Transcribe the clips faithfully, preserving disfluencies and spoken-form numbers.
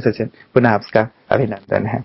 सचिन, पुनः आपका अभिनंदन है।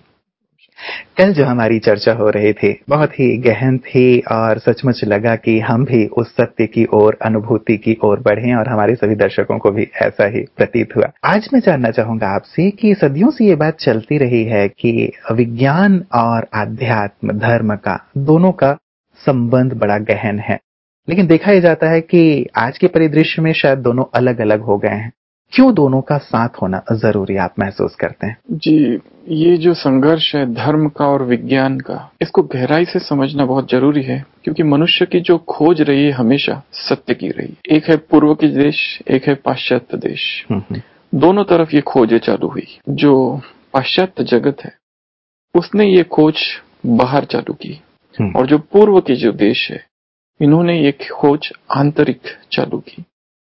कल जो हमारी चर्चा हो रही थी बहुत ही गहन थी और सचमुच लगा कि हम भी उस सत्य की ओर, अनुभूति की ओर बढ़े और हमारे सभी दर्शकों को भी ऐसा ही प्रतीत हुआ। आज मैं जानना चाहूंगा आपसे कि सदियों से ये बात चलती रही है कि विज्ञान और आध्यात्म, धर्म का, दोनों का संबंध बड़ा गहन है, लेकिन देखा यह जाता है कि आज के परिदृश्य में शायद दोनों अलग अलग हो गए हैं। क्यों दोनों का साथ होना जरूरी आप महसूस करते हैं? जी, ये जो संघर्ष है धर्म का और विज्ञान का, इसको गहराई से समझना बहुत जरूरी है, क्योंकि मनुष्य की जो खोज रही है हमेशा सत्य की रही। एक है पूर्व के देश, एक है पाश्चात्य देश। दोनों तरफ ये खोजें चालू हुई। जो पाश्चात्य जगत है उसने ये खोज बाहर चालू की, और जो पूर्व के जो देश है इन्होंने ये खोज आंतरिक चालू की।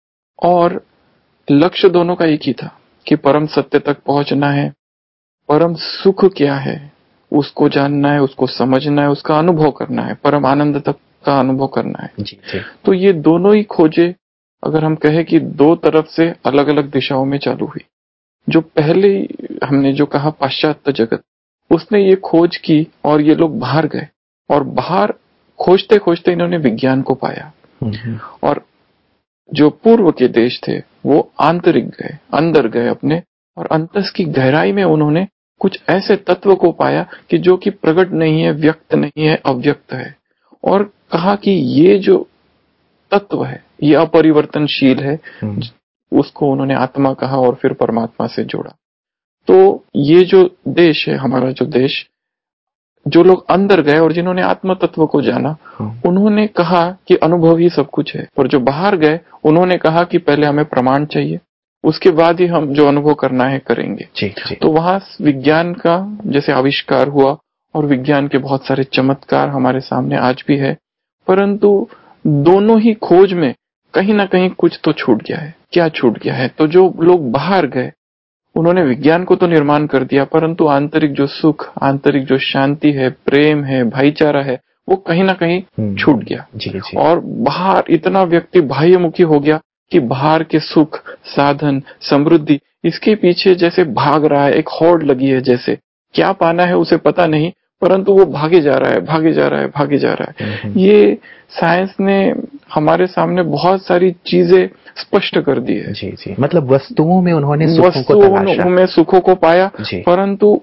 और लक्ष्य दोनों का एक ही था कि परम सत्य तक पहुंचना है, परम सुख क्या है उसको जानना है, उसको समझना है, उसका अनुभव करना है, परम आनंद तक का अनुभव करना है। जी, जी। तो ये दोनों ही खोजें, अगर हम कहें कि दो तरफ से अलग अलग दिशाओं में चालू हुई। जो पहले हमने जो कहा पाश्चात्य जगत, उसने ये खोज की और ये लोग बाहर गए, और बाहर खोजते खोजते इन्होंने विज्ञान को पाया। और जो पूर्व के देश थे वो आंतरिक गए, अंदर गए अपने, और अंतस की गहराई में उन्होंने कुछ ऐसे तत्व को पाया कि जो कि प्रकट नहीं है, व्यक्त नहीं है, अव्यक्त है। और कहा कि ये जो तत्व है ये अपरिवर्तनशील है, उसको उन्होंने आत्मा कहा और फिर परमात्मा से जोड़ा। तो ये जो देश है, हमारा जो देश, जो लोग अंदर गए और जिन्होंने आत्म तत्व को जाना, उन्होंने कहा कि अनुभव ही सब कुछ है। और जो बाहर गए उन्होंने कहा कि पहले हमें प्रमाण चाहिए, उसके बाद ही हम जो अनुभव करना है करेंगे। जी, जी। तो वहां विज्ञान का जैसे आविष्कार हुआ, और विज्ञान के बहुत सारे चमत्कार हमारे सामने आज भी है, परंतु दोनों ही खोज में कहीं ना कहीं कुछ तो छूट गया है। क्या छूट गया है? तो जो लोग बाहर गए उन्होंने विज्ञान को तो निर्माण कर दिया, परंतु आंतरिक जो सुख, आंतरिक जो शांति है, प्रेम है, भाईचारा है, वो कहीं ना कहीं छूट गया। जी, जी। और बाहर इतना व्यक्ति बाह्यमुखी हो गया कि बाहर के सुख, साधन, समृद्धि, इसके पीछे जैसे भाग रहा है, एक होड़ लगी है, जैसे क्या पाना है उसे पता नहीं, परंतु वो भागे जा रहा है, भागे जा रहा है, भागे जा रहा है। ये साइंस ने हमारे सामने बहुत सारी चीजें स्पष्ट कर दी है। जी, जी। मतलब वस्तुओं में उन्होंने सुखों को तलाशा, वस्तुओं में सुखों को पाया, परंतु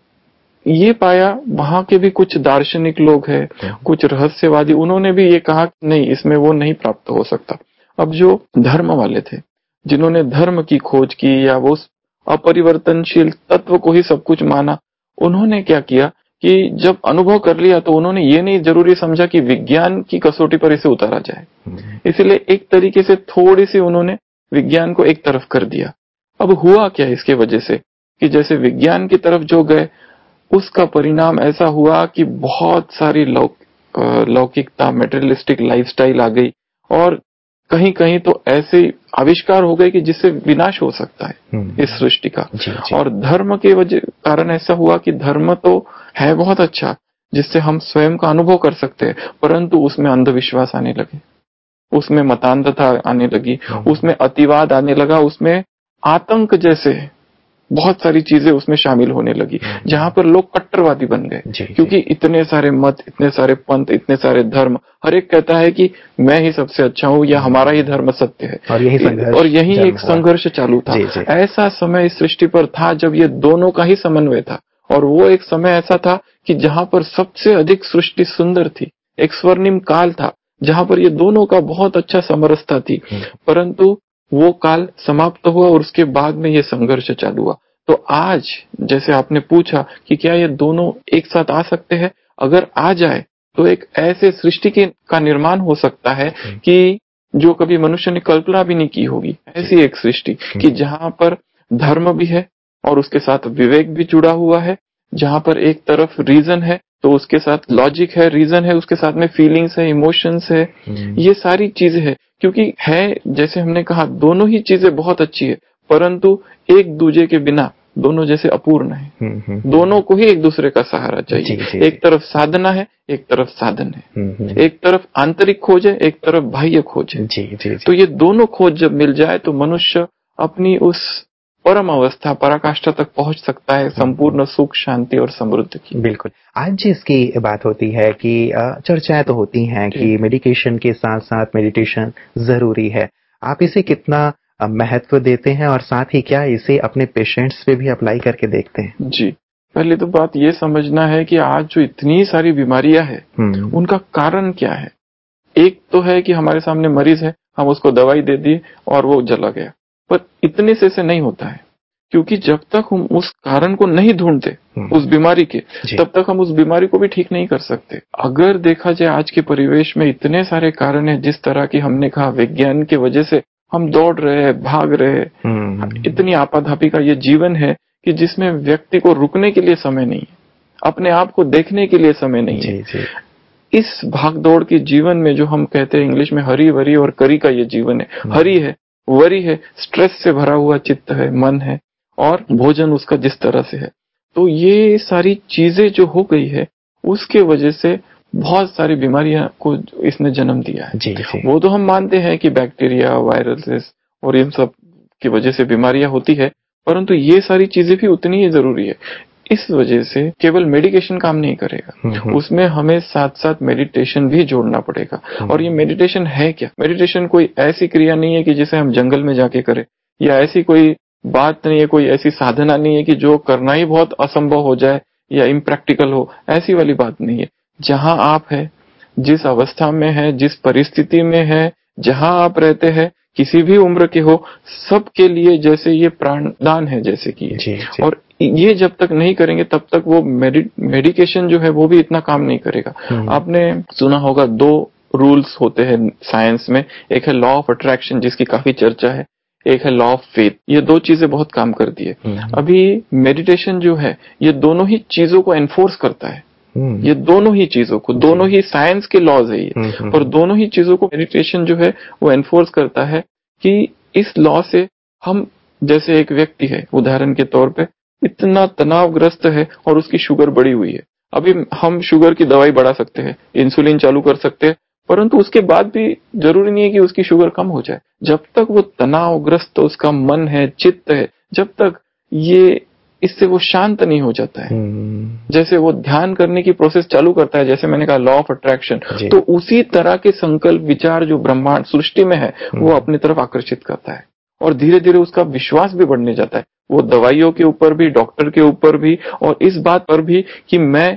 ये पाया वहां के भी कुछ दार्शनिक लोग हैं, कुछ रहस्यवादी, उन्होंने भी ये कहा कि नहीं, इसमें वो नहीं प्राप्त हो सकता। अब जो धर्म वाले थे, जिन्होंने धर्म की खोज की या वो अपरिवर्तनशील तत्व को ही सब कुछ माना, उन्होंने क्या किया कि जब अनुभव कर लिया तो उन्होंने ये नहीं जरूरी समझा कि विज्ञान की कसौटी पर इसे उतारा जाए। इसलिए एक तरीके से थोड़ी सी उन्होंने विज्ञान को एक तरफ कर दिया। अब हुआ क्या इसके वजह से कि जैसे विज्ञान की तरफ जो गए उसका परिणाम ऐसा हुआ कि बहुत सारी लौ, लौकिकता, मेटेरियलिस्टिक लाइफस्टाइल आ गई, और कहीं कहीं तो ऐसे आविष्कार हो गए कि जिससे विनाश हो सकता है इस सृष्टि का। जी, जी। और धर्म के वजह कारण ऐसा हुआ कि धर्म तो है बहुत अच्छा, जिससे हम स्वयं का अनुभव कर सकते हैं, परंतु उसमें अंधविश्वास आने लगे, उसमें मतांधता आने लगी, उसमें अतिवाद आने लगा, उसमें आतंक जैसे बहुत सारी चीजें उसमें शामिल होने लगी, जहां पर लोग कट्टरवादी बन गए। क्योंकि इतने सारे मत, इतने सारे पंथ, इतने सारे धर्म, हर एक कहता है कि मैं ही सबसे अच्छा हूं या हमारा ही धर्म सत्य है, और यही संघर्ष और यही एक संघर्ष चालू था। जी, जी। ऐसा समय इस सृष्टि पर था जब ये दोनों का ही समन्वय था, और वो एक समय ऐसा था कि जहां पर सबसे अधिक सृष्टि सुंदर थी, एक स्वर्णिम काल था जहां पर ये दोनों का बहुत अच्छा समरसता थी। परंतु वो काल समाप्त हुआ और उसके बाद में ये संघर्ष चालू हुआ। तो आज जैसे आपने पूछा कि क्या ये दोनों एक साथ आ सकते हैं, अगर आ जाए तो एक ऐसे सृष्टि के का निर्माण हो सकता है कि जो कभी मनुष्य ने कल्पना भी नहीं की होगी। ऐसी एक सृष्टि कि जहां पर धर्म भी है और उसके साथ विवेक भी जुड़ा हुआ है, जहां पर एक तरफ रीजन है तो उसके साथ लॉजिक है, रीजन है, उसके साथ में फीलिंग्स है, इमोशंस है, ये सारी चीजें है। क्योंकि है जैसे हमने कहा दोनों ही चीजें बहुत अच्छी है, परंतु एक दूसरे के बिना दोनों जैसे अपूर्ण है। दोनों को ही एक दूसरे का सहारा चाहिए। जी, जी, एक तरफ साधना है, एक तरफ साधन है, एक तरफ आंतरिक खोज है, एक तरफ बाह्य खोज है। जी, जी, जी। तो ये दोनों खोज जब मिल जाए तो मनुष्य अपनी उस परम अवस्था पराकाष्ठा तक पहुंच सकता है, संपूर्ण सुख, शांति और समृद्धि की। बिल्कुल। आज जिसकी बात होती है कि चर्चाएं तो होती हैं कि मेडिकेशन के साथ साथ मेडिटेशन जरूरी है, आप इसे कितना महत्व देते हैं और साथ ही क्या इसे अपने पेशेंट्स पे भी अप्लाई करके देखते हैं? जी, पहले तो बात ये समझना है कि आज जो इतनी सारी बीमारियां हैं, उनका कारण क्या है। एक तो है कि हमारे सामने मरीज है, हम उसको दवाई दे दिए और वो चला गया, पर इतने से से नहीं होता है, क्योंकि जब तक हम उस कारण को नहीं ढूंढते उस बीमारी के, तब तक हम उस बीमारी को भी ठीक नहीं कर सकते। अगर देखा जाए आज के परिवेश में इतने सारे कारण हैं, जिस तरह की हमने कहा विज्ञान की वजह से हम दौड़ रहे हैं, भाग रहे हैं, इतनी आपाधापी का ये जीवन है कि जिसमें व्यक्ति को रुकने के लिए समय नहीं है, अपने आप को देखने के लिए समय नहीं है। जी, जी। इस भागदौड़ के जीवन में जो हम कहते हैं इंग्लिश में हरी वरी और करी का ये जीवन है, हरी है, वरी है, स्ट्रेस से भरा हुआ चित्त है, मन है, और भोजन उसका जिस तरह से है, तो ये सारी चीजें जो हो गई है उसके वजह से बहुत सारी बीमारियां को इसने जन्म दिया है। जी, जी। वो तो हम मानते हैं कि बैक्टीरिया, वायरसेस और इन सब की वजह से बीमारियां होती है, परंतु ये सारी चीजें भी उतनी ही जरूरी है। इस वजह से केवल मेडिकेशन काम नहीं करेगा, उसमें हमें साथ साथ मेडिटेशन भी जोड़ना पड़ेगा। और ये मेडिटेशन है क्या? मेडिटेशन कोई ऐसी क्रिया नहीं है कि जिसे हम जंगल में जाके करें, या ऐसी कोई बात नहीं है, कोई ऐसी साधना नहीं है कि जो करना ही बहुत असंभव हो जाए या इम्प्रैक्टिकल हो, ऐसी वाली बात नहीं है। जहां आप है, जिस अवस्था में है, जिस परिस्थिति में है, जहां आप रहते हैं, किसी भी उम्र के हो, सबके लिए जैसे ये प्राणदान है जैसे कि जी, जी। और ये जब तक नहीं करेंगे तब तक वो मेडि मेडिकेशन जो है वो भी इतना काम नहीं करेगा। आपने सुना होगा दो रूल्स होते हैं साइंस में, एक है लॉ ऑफ अट्रैक्शन जिसकी काफी चर्चा है, एक है लॉ ऑफ फेथ। ये दो चीजें बहुत काम करती है। अभी मेडिटेशन जो है ये दोनों ही चीजों को एनफोर्स करता है, ये दोनों ही चीजों को, दोनों ही साइंस के लॉज है ये, और दोनों ही चीजों को मेडिटेशन जो है वो एनफोर्स करता है कि इस लॉ से हम, जैसे एक व्यक्ति है उदाहरण के तौर पे, इतना तनावग्रस्त है और उसकी शुगर बढ़ी हुई है। अभी हम शुगर की दवाई बढ़ा सकते हैं, इंसुलिन चालू कर सकते हैं, परंतु उसके बाद भी जरूरी नहीं है कि उसकी शुगर कम हो जाए। जब तक वो तनावग्रस्त उसका मन है, चित्त है, जब तक ये इससे वो शांत नहीं हो जाता है, जैसे वो ध्यान करने की प्रोसेस चालू करता है, जैसे मैंने कहा लॉ ऑफ अट्रैक्शन, तो उसी तरह के संकल्प विचार जो ब्रह्मांड सृष्टि में है वो अपनी तरफ आकर्षित करता है, और धीरे धीरे उसका विश्वास भी बढ़ने जाता है, वो दवाइयों के ऊपर भी, डॉक्टर के ऊपर भी, और इस बात पर भी कि मैं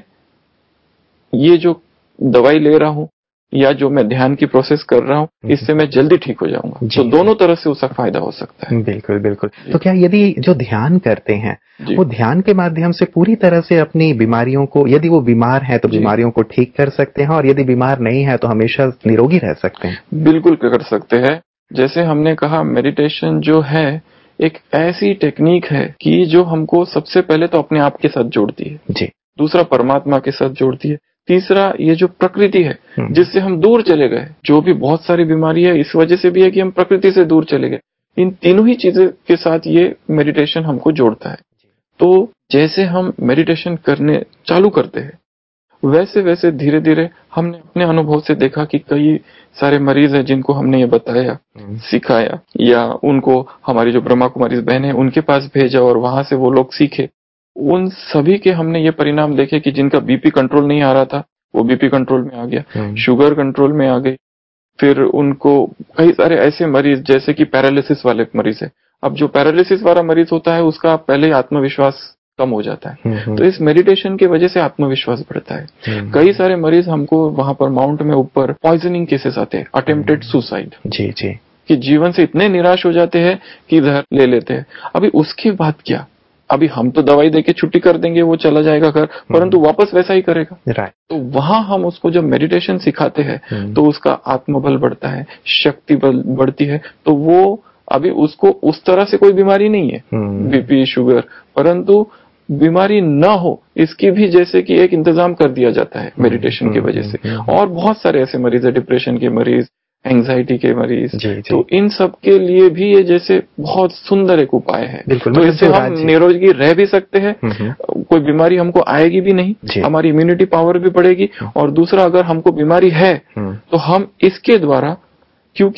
ये जो दवाई ले रहा हूं या जो मैं ध्यान की प्रोसेस कर रहा हूं, इससे मैं जल्दी ठीक हो जाऊंगा। तो दोनों तरह से उसका फायदा हो सकता है। बिल्कुल बिल्कुल। तो क्या यदि जो ध्यान करते हैं वो ध्यान के माध्यम से पूरी तरह से अपनी बीमारियों को, यदि वो बीमार है तो बीमारियों को ठीक कर सकते हैं, और यदि बीमार नहीं है तो हमेशा निरोगी रह सकते हैं? बिल्कुल कर सकते हैं। जैसे हमने कहा मेडिटेशन जो है एक ऐसी टेक्निक है कि जो हमको सबसे पहले तो अपने आप के साथ जोड़ती है, जी। दूसरा परमात्मा के साथ जोड़ती है, तीसरा ये जो प्रकृति है जिससे हम दूर चले गए, जो भी बहुत सारी बीमारी है इस वजह से भी है कि हम प्रकृति से दूर चले गए। इन तीनों ही चीजें के साथ ये मेडिटेशन हमको जोड़ता है। तो जैसे हम मेडिटेशन करने चालू करते हैं वैसे वैसे धीरे धीरे हमने अपने अनुभव से देखा कि कई सारे मरीज हैं जिनको हमने ये बताया, सिखाया, या उनको हमारी जो ब्रह्मा कुमारी बहन है उनके पास भेजा और वहां से वो लोग सीखे। उन सभी के हमने ये परिणाम देखे कि जिनका बीपी कंट्रोल नहीं आ रहा था वो बीपी कंट्रोल में आ गया, शुगर कंट्रोल में आ गई। फिर उनको कई सारे ऐसे मरीज जैसे कि पैरालिसिस वाले मरीज है, अब जो पैरालिसिस वाला मरीज होता है उसका पहले ही आत्मविश्वास कम हो जाता है, तो इस मेडिटेशन की वजह से आत्मविश्वास बढ़ता है। कई सारे मरीज हमको वहां पर माउंट में ऊपर पॉइजनिंग केसेस आते हैं, अटेम्प्टेड सुसाइड, जी जी, कि जीवन से इतने निराश हो जाते हैं कि जहर ले लेते हैं। अभी उसके बाद क्या, अभी हम तो दवाई देके छुट्टी कर देंगे, वो चला जाएगा घर, परंतु वापस वैसा ही करेगा। राइट। तो वहां हम उसको जब मेडिटेशन सिखाते हैं तो उसका आत्मबल बढ़ता है, शक्ति बल बढ़ती है, तो वो अभी उसको उस तरह से कोई बीमारी नहीं है, बीपी शुगर, परंतु बीमारी न हो इसकी भी जैसे कि एक इंतजाम कर दिया जाता है मेडिटेशन की वजह से। और बहुत सारे ऐसे मरीज है, डिप्रेशन के मरीज, एंग्जाइटी के मरीज, तो इन सब के लिए भी ये जैसे बहुत सुंदर एक उपाय है। तो इससे हम निरोगी रह भी सकते हैं, कोई बीमारी हमको आएगी भी नहीं, हमारी इम्यूनिटी पावर भी बढ़ेगी, और दूसरा अगर हमको बीमारी है तो हम इसके द्वारा, क्योंकि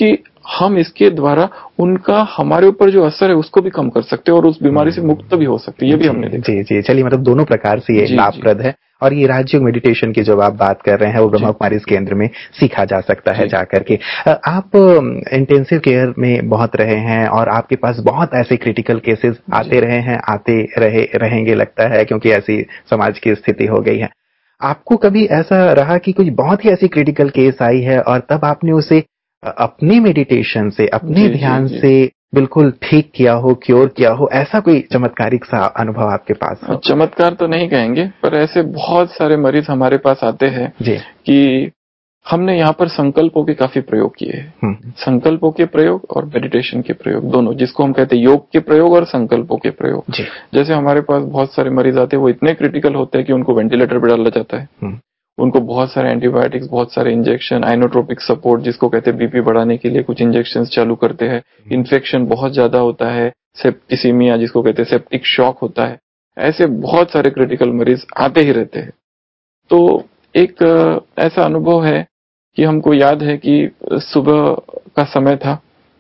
हम इसके द्वारा उनका हमारे ऊपर जो असर है उसको भी कम कर सकते हैं और उस बीमारी से मुक्त भी हो सकते हैं। ये भी हमने देखा। जी जी चलिए, मतलब दोनों प्रकार से ये लाभप्रद है। और ये राजयोग मेडिटेशन की जो आप बात कर रहे हैं वो ब्रह्मा कुमारी केंद्र में सीखा जा सकता है जाकर के। आप इंटेंसिव केयर में बहुत रहे हैं और आपके पास बहुत ऐसे क्रिटिकल केसेस आते रहे हैं, आते रहे रहेंगे लगता है, क्योंकि ऐसी समाज की स्थिति हो गई है। आपको कभी ऐसा रहा कि कोई बहुत ही ऐसी क्रिटिकल केस आई है और तब आपने उसे अपने मेडिटेशन से, अपने ध्यान से बिल्कुल ठीक किया हो, क्योर किया हो, ऐसा कोई चमत्कारिक सा अनुभव आपके पास हो? चमत्कार तो नहीं कहेंगे, पर ऐसे बहुत सारे मरीज हमारे पास आते हैं कि हमने यहाँ पर संकल्पों के काफी प्रयोग किए हैं। संकल्पों के प्रयोग और मेडिटेशन के प्रयोग दोनों, जिसको हम कहते हैं योग के प्रयोग और संकल्पों के प्रयोग। जैसे हमारे पास बहुत सारे मरीज आते हैं, वो इतने क्रिटिकल होते हैं कि उनको वेंटिलेटर पर डाला जाता है, उनको बहुत सारे एंटीबायोटिक्स, बहुत सारे इंजेक्शन, आइनोट्रोपिक सपोर्ट जिसको कहते हैं बीपी बढ़ाने के लिए कुछ इंजेक्शन चालू करते हैं, इन्फेक्शन बहुत ज्यादा होता है, सेप्टिसीमिया जिसको कहते हैं सेप्टिक शॉक होता है। ऐसे बहुत सारे क्रिटिकल मरीज आते ही रहते हैं। तो एक ऐसा अनुभव है कि हमको याद है कि सुबह का समय था,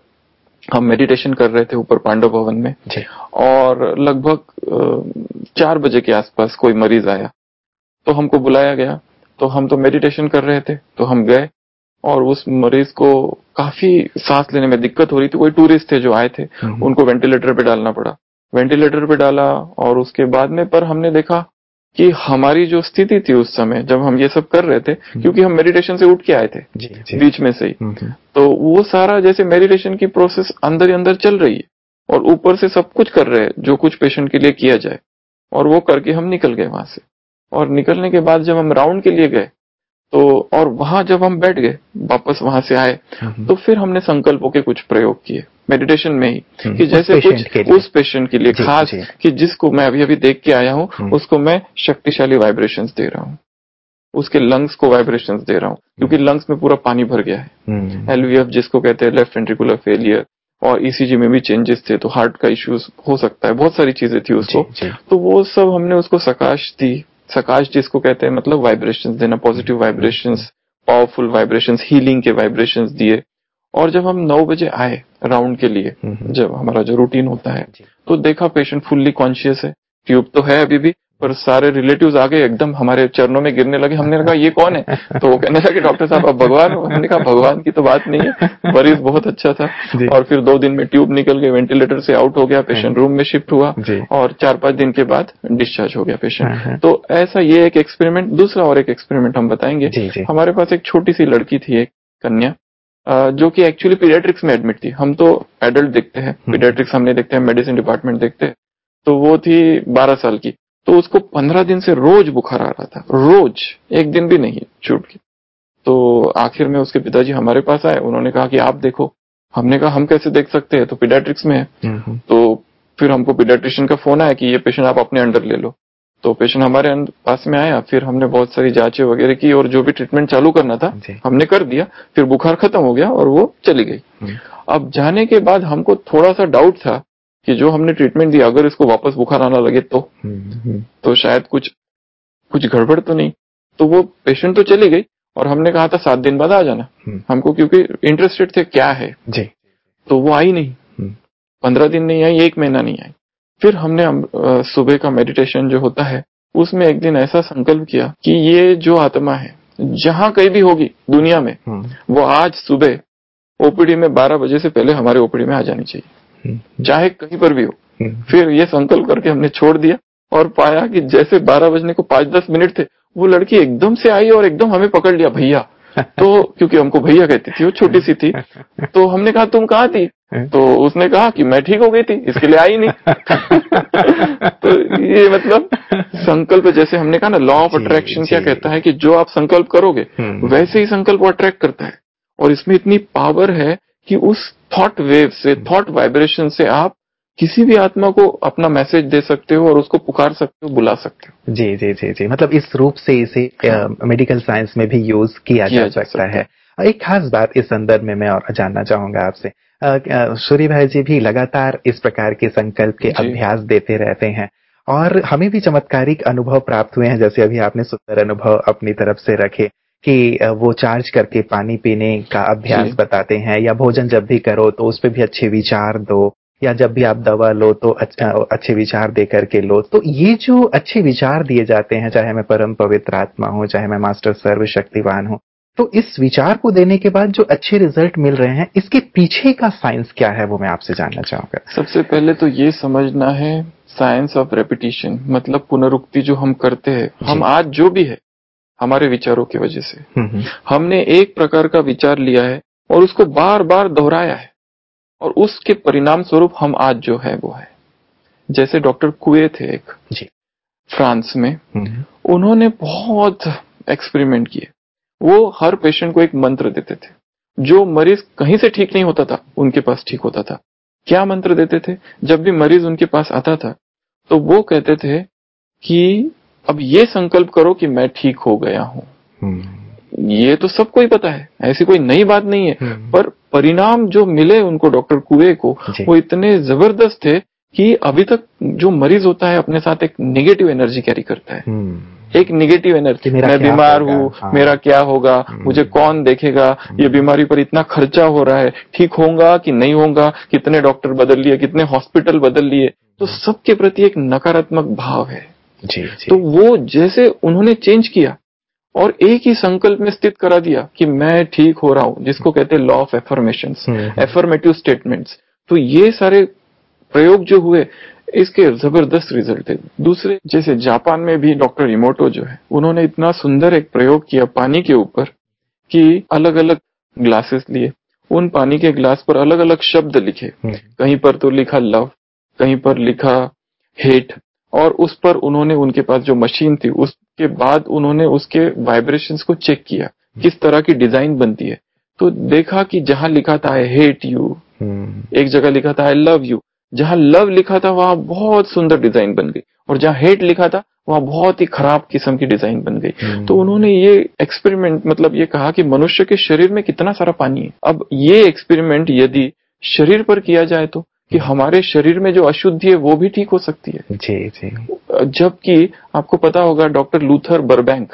हम मेडिटेशन कर रहे थे ऊपर पांडव भवन में, और लगभग चार बजे के आसपास कोई मरीज आया, तो हमको बुलाया गया। तो हम तो मेडिटेशन कर रहे थे, तो हम गए और उस मरीज को काफी सांस लेने में दिक्कत हो रही थी। कोई टूरिस्ट थे जो आए थे, उनको वेंटिलेटर पे डालना पड़ा। वेंटिलेटर पे डाला और उसके बाद में पर हमने देखा कि हमारी जो स्थिति थी उस समय जब हम ये सब कर रहे थे, क्योंकि हम मेडिटेशन से उठ के आए थे जी, जी, बीच में से ही, तो वो सारा जैसे मेडिटेशन की प्रोसेस अंदर ही अंदर चल रही है और ऊपर से सब कुछ कर रहे हैं जो कुछ पेशेंट के लिए किया जाए, और वो करके हम निकल गए वहां से। और निकलने के बाद जब हम राउंड के लिए गए तो, और वहां जब हम बैठ गए वापस वहां से आए, तो फिर हमने संकल्पों के कुछ प्रयोग किए मेडिटेशन में ही, कि जैसे कुछ उस पेशेंट के लिए खास कि जिसको मैं अभी अभी देख के आया हूं, उसको मैं शक्तिशाली वाइब्रेशंस दे रहा हूं, उसके लंग्स को वाइब्रेशंस दे रहा हूं, क्योंकि लंग्स में पूरा पानी भर गया है। एलवीएफ जिसको कहते हैं लेफ्ट वेंट्रिकुलर फेलियर, और ईसीजी में भी चेंजेस थे, तो हार्ट का इश्यूज हो सकता है, बहुत सारी चीजें थी उसको। तो वो सब हमने उसको सकाश दी, सकाश जिसको कहते हैं मतलब वाइब्रेशंस देना, positive vibrations, powerful vibrations, healing के वाइब्रेशंस दिए। और जब हम नौ बजे आए राउंड के लिए, जब हमारा जो रूटीन होता है, तो देखा पेशेंट फुल्ली कॉन्शियस है, ट्यूब तो है अभी भी, पर सारे रिलेटिव्स आ गए, एकदम हमारे चरणों में गिरने लगे। हमने कहा ये कौन है, तो वो कहने लगे डॉक्टर साहब आप भगवान हो। हमने कहा भगवान की तो बात नहीं है, मरीज बहुत अच्छा था। और फिर दो दिन में ट्यूब निकल गई, वेंटिलेटर से आउट हो गया, पेशेंट रूम में शिफ्ट हुआ और चार पांच दिन के बाद डिस्चार्ज हो गया पेशेंट। तो ऐसा ये एक एक्सपेरिमेंट। दूसरा और एक एक्सपेरिमेंट हम बताएंगे। हमारे पास एक छोटी सी लड़की थी, एक कन्या, जो कि एक्चुअली पीडियाट्रिक्स में एडमिट थी। हम तो एडल्ट देखते हैं, पीडियाट्रिक्स हमने देखते हैं, मेडिसिन डिपार्टमेंट देखते हैं। तो वो थी बारह साल की, तो उसको पंद्रह दिन से रोज बुखार आ रहा था, रोज, एक दिन भी नहीं छूट के। तो आखिर में उसके पिताजी हमारे पास आए, उन्होंने कहा कि आप देखो। हमने कहा हम कैसे देख सकते हैं, तो पीडियाट्रिक्स में है। तो फिर हमको पीडियाट्रिशियन का फोन आया कि ये पेशेंट आप अपने अंडर ले लो। तो पेशेंट हमारे पास में आया, फिर हमने बहुत सारी जांचें वगैरह की और जो भी ट्रीटमेंट चालू करना था हमने कर दिया। फिर बुखार खत्म हो गया और वो चली गई। अब जाने के बाद हमको थोड़ा सा डाउट था कि जो हमने ट्रीटमेंट दिया, अगर इसको वापस बुखार आना लगे तो तो शायद कुछ कुछ गड़बड़ तो नहीं। तो वो पेशेंट तो चली गई और हमने कहा था सात दिन बाद आ जाना हमको, क्योंकि इंटरेस्टेड थे क्या है जी। तो वो आई नहीं, पंद्रह दिन नहीं आई, एक महीना नहीं आई। फिर हमने सुबह का मेडिटेशन जो होता है उसमें एक दिन ऐसा संकल्प किया कि ये जो आत्मा है जहां कहीं भी होगी दुनिया में, वो आज सुबह ओपीडी में बारह बजे से पहले हमारे ओपीडी में आ जानी चाहिए, चाहे कहीं पर भी हो। फिर ये संकल्प करके हमने छोड़ दिया और पाया कि जैसे बारह बजने को पांच दस मिनट थे, वो लड़की एकदम से आई और एकदम हमें पकड़ लिया, भैया। तो क्योंकि हमको भैया कहती थी, वो छोटी सी थी। तो हमने कहा तुम कहाँ थी, तो उसने कहा कि मैं ठीक हो गई थी, इसके लिए आई नहीं। तो ये मतलब संकल्प, जैसे हमने कहा ना लॉ ऑफ अट्रैक्शन क्या कहता है कि जो आप संकल्प करोगे वैसे ही संकल्प अट्रैक्ट करता है। और इसमें इतनी पावर है कि उस थॉट वेव से, थॉट वाइब्रेशन से आप किसी भी आत्मा को अपना मैसेज दे सकते हो और उसको पुकार सकते हो, बुला सकते हो। जी जी जी जी मतलब इस रूप से इसे मेडिकल साइंस में भी यूज किया, किया जा, जा सकता, सकता है। एक खास बात इस संदर्भ में मैं और जानना चाहूंगा आपसे, सूर्य भाई जी भी लगातार इस प्रकार के संकल्प के अभ्यास देते रहते हैं और हमें भी चमत्कारिक अनुभव प्राप्त हुए हैं, जैसे अभी आपने सुंदर अनुभव अपनी तरफ से रखे कि वो चार्ज करके पानी पीने का अभ्यास बताते हैं, या भोजन जब भी करो तो उस पर भी अच्छे विचार दो, या जब भी आप दवा लो तो अच्छे विचार दे करके लो। तो ये जो अच्छे विचार दिए जाते हैं, चाहे मैं परम पवित्र आत्मा हूँ, चाहे मैं मास्टर सर्वशक्तिवान हूँ, तो इस विचार को देने के बाद जो अच्छे रिजल्ट मिल रहे हैं, इसके पीछे का साइंस क्या है वो मैं आपसे जानना चाहूंगा। सबसे पहले तो ये समझना है साइंस ऑफ रेपिटेशन, मतलब पुनरुक्ति जो हम करते हैं। हम आज जो भी है हमारे विचारों की वजह से हमने एक प्रकार का विचार लिया है और उसको बार बार दोहराया है, और उसके परिणाम स्वरूप हम आज जो है वो है। जैसे डॉक्टर कुए थे एक जी फ्रांस में, उन्होंने बहुत एक्सपेरिमेंट किए। वो हर पेशेंट को एक मंत्र देते थे, जो मरीज कहीं से ठीक नहीं होता था उनके पास ठीक होता था। क्या मंत्र देते थे? जब भी मरीज उनके पास आता था तो वो कहते थे कि अब ये संकल्प करो कि मैं ठीक हो गया हूं। ये तो सबको ही पता है, ऐसी कोई नई बात नहीं है, पर परिणाम जो मिले उनको डॉक्टर कुए को वो इतने जबरदस्त थे कि अभी तक जो मरीज होता है अपने साथ एक नेगेटिव एनर्जी कैरी करता है। एक नेगेटिव एनर्जी, मैं बीमार हूँ, हाँ। मेरा क्या होगा, मुझे कौन देखेगा, ये बीमारी पर इतना खर्चा हो रहा है, ठीक होगा कि नहीं होगा, कितने डॉक्टर बदल लिए, कितने हॉस्पिटल बदल लिए। तो सबके प्रति एक नकारात्मक भाव है जी, जी। तो वो जैसे उन्होंने चेंज किया और एक ही संकल्प में स्थित करा दिया कि मैं ठीक हो रहा हूं, जिसको कहते हैं law of affirmations, affirmative statements. तो ये सारे प्रयोग जो हुए इसके जबरदस्त रिजल्ट है। दूसरे जैसे जापान में भी डॉक्टर इमोटो जो है, उन्होंने इतना सुंदर एक प्रयोग किया पानी के ऊपर कि अलग अलग ग्लासेस लिए, उन पानी के ग्लास पर अलग अलग शब्द लिखे। कहीं पर तो लिखा लव, कहीं पर लिखा हेट, और उस पर उन्होंने उनके पास जो मशीन थी उसके बाद उन्होंने उसके वाइब्रेशंस को चेक किया, किस तरह की डिजाइन बनती है। तो देखा कि जहां लिखा था आई हेट यू, एक जगह लिखा था आई लव यू, जहां लव लिखा था वहां बहुत सुंदर डिजाइन बन गई, और जहां हेट लिखा था वहां बहुत ही खराब किस्म की डिजाइन बन गई। तो उन्होंने ये एक्सपेरिमेंट मतलब ये कहा कि मनुष्य के शरीर में कितना सारा पानी है। अब ये एक्सपेरिमेंट यदि शरीर पर किया जाए तो कि हमारे शरीर में जो अशुद्धि है वो भी ठीक हो सकती है जी जी। जबकि आपको पता होगा डॉक्टर लूथर बर्बैंक,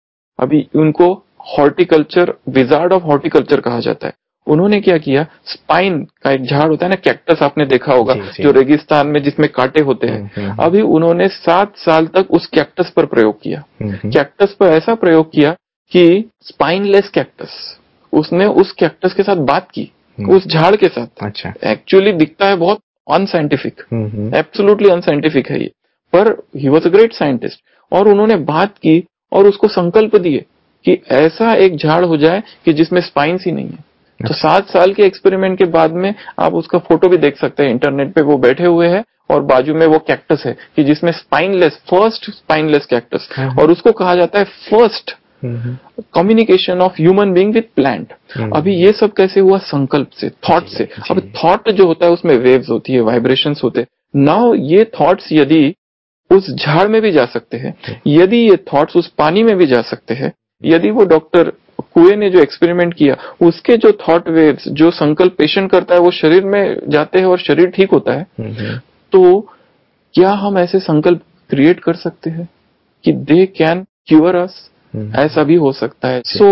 अभी उनको हॉर्टिकल्चर विजार्ड ऑफ हॉर्टिकल्चर कहा जाता है। उन्होंने क्या किया, स्पाइन का एक झाड़ होता है ना, कैक्टस, आपने देखा होगा जी, जी। जो रेगिस्तान में जिसमें कांटे होते हैं, अभी उन्होंने सात साल तक उस कैक्टस पर प्रयोग किया। कैक्टस पर ऐसा प्रयोग किया कि स्पाइनलेस कैक्टस, उसने उस कैक्टस के साथ बात की, उस झाड़ के साथ। अच्छा, एक्चुअली दिखता है बहुत अनसाइंटिफिक, एब्सोल्युटली अनसाइंटिफिक है ये, पर he was a great scientist. और उन्होंने बात की और उसको संकल्प दिए कि ऐसा एक झाड़ हो जाए कि जिसमें स्पाइन्स ही नहीं है। अच्छा। तो सात साल के एक्सपेरिमेंट के बाद में आप उसका फोटो भी देख सकते हैं इंटरनेट पे, वो बैठे हुए हैं और बाजू में वो कैक्टस है कि जिसमें स्पाइनलेस, फर्स्ट स्पाइनलेस कैक्टस, और उसको कहा जाता है first communication of human being with plant. अभी ये सब कैसे हुआ? संकल्प से, थॉट से। अब थॉट जो होता है उसमें वेव्स होती है, वाइब्रेशंस होते हैं। नाउ ये थॉट्स यदि उस झाड़ में भी जा सकते हैं, यदि ये थॉट्स उस पानी में भी जा सकते हैं, यदि वो डॉक्टर कुए ने जो एक्सपेरिमेंट किया उसके जो थॉट वेव्स, जो संकल्प पेशेंट करता है वो शरीर में जाते हैं और शरीर ठीक होता है, तो क्या हम ऐसे संकल्प क्रिएट कर सकते हैं कि दे कैन क्यूर अस? ऐसा भी हो सकता है। सो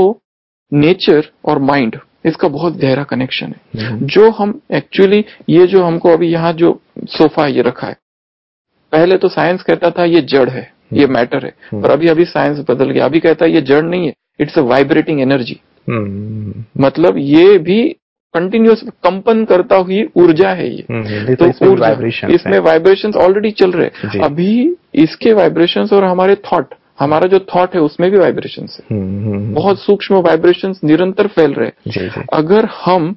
नेचर और माइंड, इसका बहुत गहरा कनेक्शन है। जो हम एक्चुअली, ये जो हमको अभी यहाँ जो सोफा ये रखा है, पहले तो साइंस कहता था ये जड़ है, ये मैटर है, पर अभी अभी साइंस बदल गया, अभी कहता है ये जड़ नहीं है, इट्स अ वाइब्रेटिंग एनर्जी। मतलब ये भी कंटिन्यूस कंपन करता हुई ऊर्जा है ये। तो ऊर्जा, इसमें वाइब्रेशंस ऑलरेडी चल रहे, अभी इसके वाइब्रेशंस और हमारे थॉट, हमारा जो थॉट है उसमें भी वाइब्रेशंस है, बहुत सूक्ष्म वाइब्रेशंस निरंतर फैल रहे। अगर हम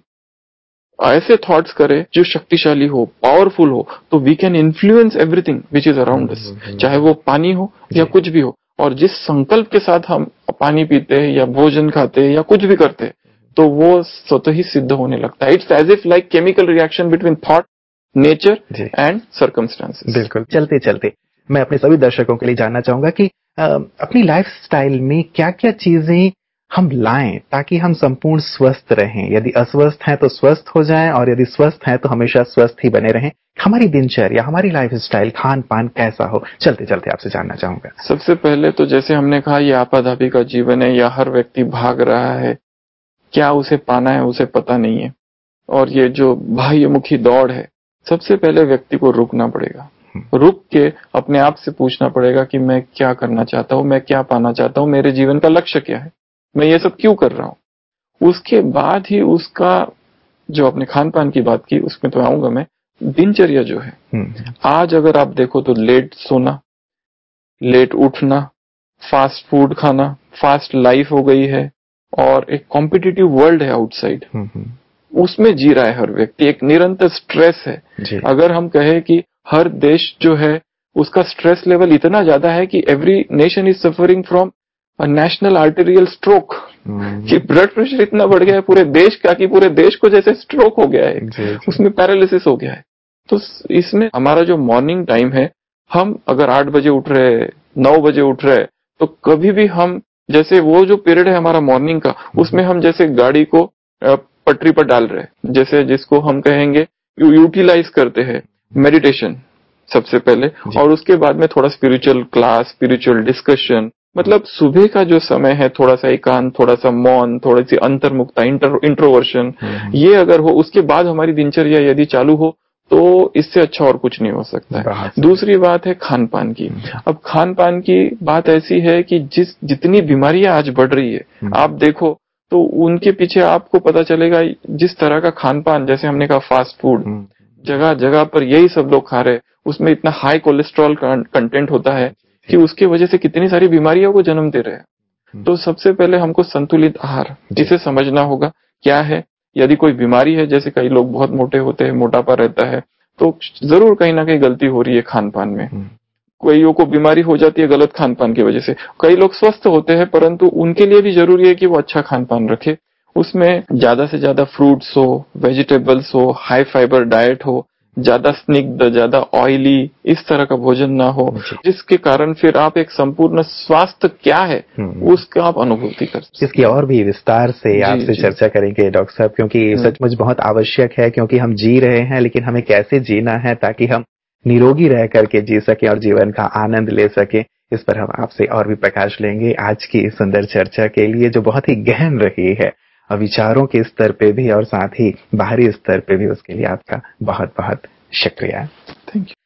ऐसे थॉट्स करें जो शक्तिशाली हो, पावरफुल हो, तो we can influence everything which is around us, चाहे वो पानी हो या कुछ भी हो। और जिस संकल्प के साथ हम पानी पीते हैं या भोजन खाते हैं या कुछ भी करते हैं, तो वो स्वतः ही सिद्ध होने लगता है। It's as if like chemical reaction between thought, nature and circumstances. बिल्कुल। चलते चलते मैं अपने सभी दर्शकों के लिए जानना चाहूंगा कि आ, अपनी लाइफ स्टाइल में क्या क्या चीजें हम लाएं ताकि हम संपूर्ण स्वस्थ रहें? यदि अस्वस्थ हैं तो स्वस्थ हो जाएं और यदि स्वस्थ हैं तो हमेशा स्वस्थ ही बने रहें। हमारी दिनचर्या, हमारी लाइफ स्टाइल, खान पान कैसा हो, चलते चलते आपसे जानना चाहूंगा। सबसे पहले तो जैसे हमने कहा, ये आपाधापी का जीवन है, या हर व्यक्ति भाग रहा है, क्या उसे पाना है उसे पता नहीं है, और ये जो बाह्यमुखी दौड़ है, सबसे पहले व्यक्ति को रुकना पड़ेगा। रुक के अपने आप से पूछना पड़ेगा कि मैं क्या करना चाहता हूं, मैं क्या पाना चाहता हूं, मेरे जीवन का लक्ष्य क्या है, मैं ये सब क्यों कर रहा हूं। उसके बाद ही उसका, जो अपने खान पान की बात की उसमें तो आऊंगा मैं, दिनचर्या जो है, आज अगर आप देखो तो लेट सोना, लेट उठना, फास्ट फूड खाना, फास्ट लाइफ हो गई है, और एक कॉम्पिटिटिव वर्ल्ड है आउटसाइड, उसमें जी रहा है हर व्यक्ति, एक निरंतर स्ट्रेस है। अगर हम कहें कि हर देश जो है उसका स्ट्रेस लेवल इतना ज्यादा है कि every nation is suffering from national arterial stroke, कि ब्लड प्रेशर इतना बढ़ गया है पूरे देश का कि पूरे देश को जैसे स्ट्रोक हो गया है, उसमें पैरालिसिस हो गया है। तो इसमें हमारा जो मॉर्निंग टाइम है, हम अगर आठ बजे उठ रहे, नौ बजे उठ रहे, तो कभी भी हम, जैसे वो जो पीरियड है हमारा मॉर्निंग का, उसमें हम जैसे गाड़ी को पटरी पर डाल रहे, जैसे जिसको हम कहेंगे यूटिलाइज करते हैं मेडिटेशन सबसे पहले, और उसके बाद में थोड़ा स्पिरिचुअल क्लास, स्पिरिचुअल डिस्कशन, मतलब सुबह का जो समय है थोड़ा सा एकांत, थोड़ा सा मौन, थोड़ी सी अंतर्मुक्ता, इंटर, इंट्रोवर्शन, ये अगर हो, उसके बाद हमारी दिनचर्या यदि चालू हो, तो इससे अच्छा और कुछ नहीं हो सकता है। दूसरी बात है खान पान की। अब खान पान की बात ऐसी है कि जिस जितनी बीमारियां आज बढ़ रही है, आप देखो तो उनके पीछे आपको पता चलेगा, जिस तरह का खान पान, जैसे हमने कहा फास्ट फूड, जगह जगह पर यही सब लोग खा रहे हैं, उसमें इतना हाई कोलेस्ट्रॉल कंटेंट होता है कि उसकी वजह से कितनी सारी बीमारियों को जन्म दे रहे हैं। तो सबसे पहले हमको संतुलित आहार, इसे समझना होगा क्या है। यदि कोई बीमारी है, जैसे कई लोग बहुत मोटे होते हैं, मोटापा रहता है, तो जरूर कहीं ना कहीं गलती हो रही है खान पान में। कईयों को बीमारी हो जाती है गलत खान पान की वजह से, कई लोग स्वस्थ होते हैं, परंतु उनके लिए भी जरूरी है कि वो अच्छा खान पान रखे, उसमें ज्यादा से ज्यादा फ्रूट्स हो, वेजिटेबल्स हो, हाई फाइबर डाइट हो, ज्यादा स्निग्ध, ज्यादा ऑयली, इस तरह का भोजन ना हो, जिसके कारण फिर आप एक संपूर्ण स्वास्थ्य क्या है उसका आप अनुभूति कर सकते हैं। इसकी और भी विस्तार से आपसे चर्चा करेंगे डॉक्टर साहब, क्योंकि सचमुच बहुत आवश्यक है, क्योंकि हम जी रहे हैं, लेकिन हमें कैसे जीना है ताकि हम निरोगी रह करके जी सके और जीवन का आनंद ले सके, इस पर हम आपसे और भी प्रकाश लेंगे। आज की सुंदर चर्चा के लिए, जो बहुत ही गहन रही है, विचारों के स्तर पे भी और साथ ही बाहरी स्तर पे भी, उसके लिए आपका बहुत बहुत शुक्रिया। Thank you.